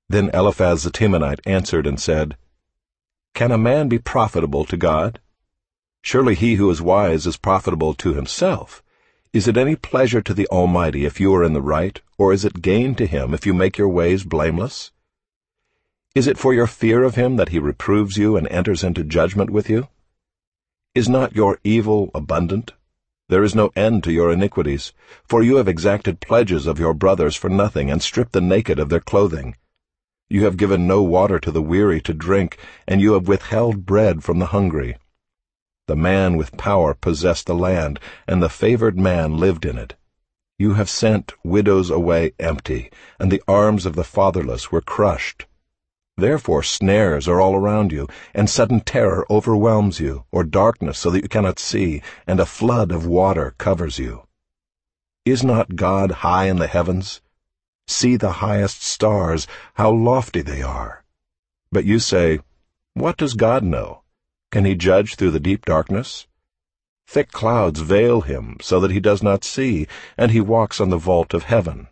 Then Eliphaz the Temanite answered and said, Can a man be profitable to God? Surely he who is wise is profitable to himself. Is it any pleasure to the Almighty if you are in the right, or is it gain to him if you make your ways blameless? Is it for your fear of him that he reproves you and enters into judgment with you? Is not your evil abundant? There is no end to your iniquities, for you have exacted pledges of your brothers for nothing, and stripped the naked of their clothing. You have given no water to the weary to drink, and you have withheld bread from the hungry. The man with power possessed the land, and the favored man lived in it. You have sent widows away empty, and the arms of the fatherless were crushed. Therefore snares are all around you, and sudden terror overwhelms you, or darkness so that you cannot see, and a flood of water covers you. Is not God high in the heavens? See the highest stars, how lofty they are. But you say, What does God know? Can he judge through the deep darkness? Thick clouds veil him so that he does not see, and he walks on the vault of heaven.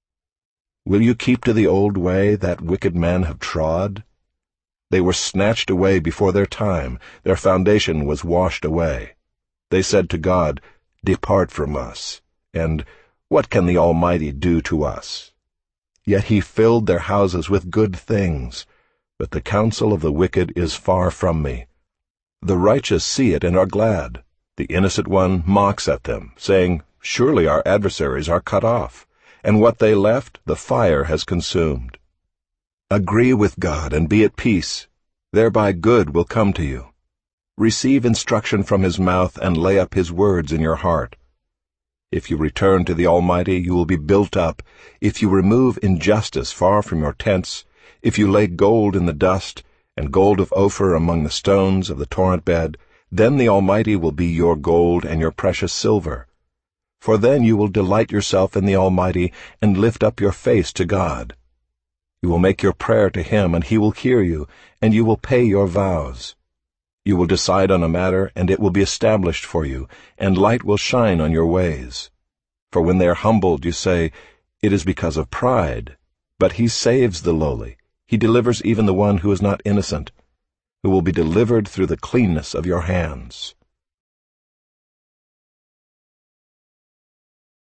Will you keep to the old way that wicked men have trod? They were snatched away before their time, their foundation was washed away. They said to God, Depart from us, and What can the Almighty do to us? Yet he filled their houses with good things, but the counsel of the wicked is far from me. The righteous see it and are glad. The innocent one mocks at them, saying, Surely our adversaries are cut off, and what they left the fire has consumed. Agree with God and be at peace. Thereby good will come to you. Receive instruction from his mouth and lay up his words in your heart. If you return to the Almighty, you will be built up. If you remove injustice far from your tents, if you lay gold in the dust, and gold of Ophir among the stones of the torrent bed, then the Almighty will be your gold and your precious silver. For then you will delight yourself in the Almighty and lift up your face to God. You will make your prayer to him, and he will hear you, and you will pay your vows. You will decide on a matter, and it will be established for you, and light will shine on your ways. For when they are humbled, you say, It is because of pride. But he saves the lowly. He delivers even the one who is not innocent, who will be delivered through the cleanness of your hands.